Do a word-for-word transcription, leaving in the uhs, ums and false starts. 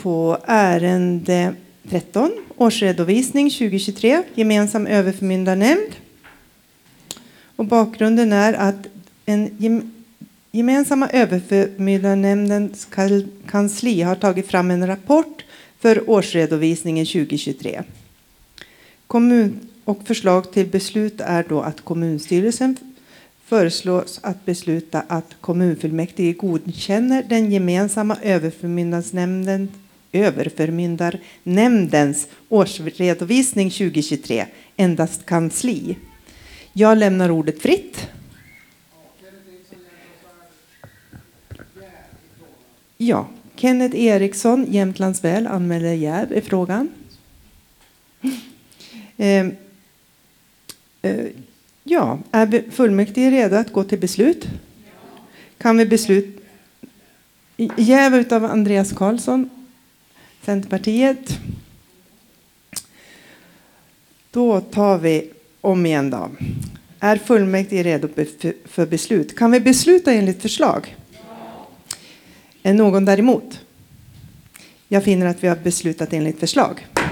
på ärende tretton, årsredovisning tjugohundratjugotre, gemensam överförmyndarnämnd. Och bakgrunden är att en gemensamma överförmyndarnämndens kansli har tagit fram en rapport för årsredovisningen tjugohundratjugotre. Kommun och förslag till beslut är då att kommunstyrelsen föreslås att besluta att kommunfullmäktige godkänner den gemensamma överförmyndarnämnden överförmyndarnämndens årsredovisning tjugohundratjugotre, endast kansli. Jag lämnar ordet fritt. Ja, Kenneth Eriksson, Jämtlands väl, anmäler jäv i frågan. Eh, eh, ja, är fullmäktige redo att gå till beslut? Kan vi beslut? Jäv utav Andreas Karlsson, Centerpartiet. Då tar vi om igen då. Är fullmäktige redo för beslut? Kan vi besluta enligt förslag? Är någon däremot? Jag finner att vi har beslutat enligt förslag.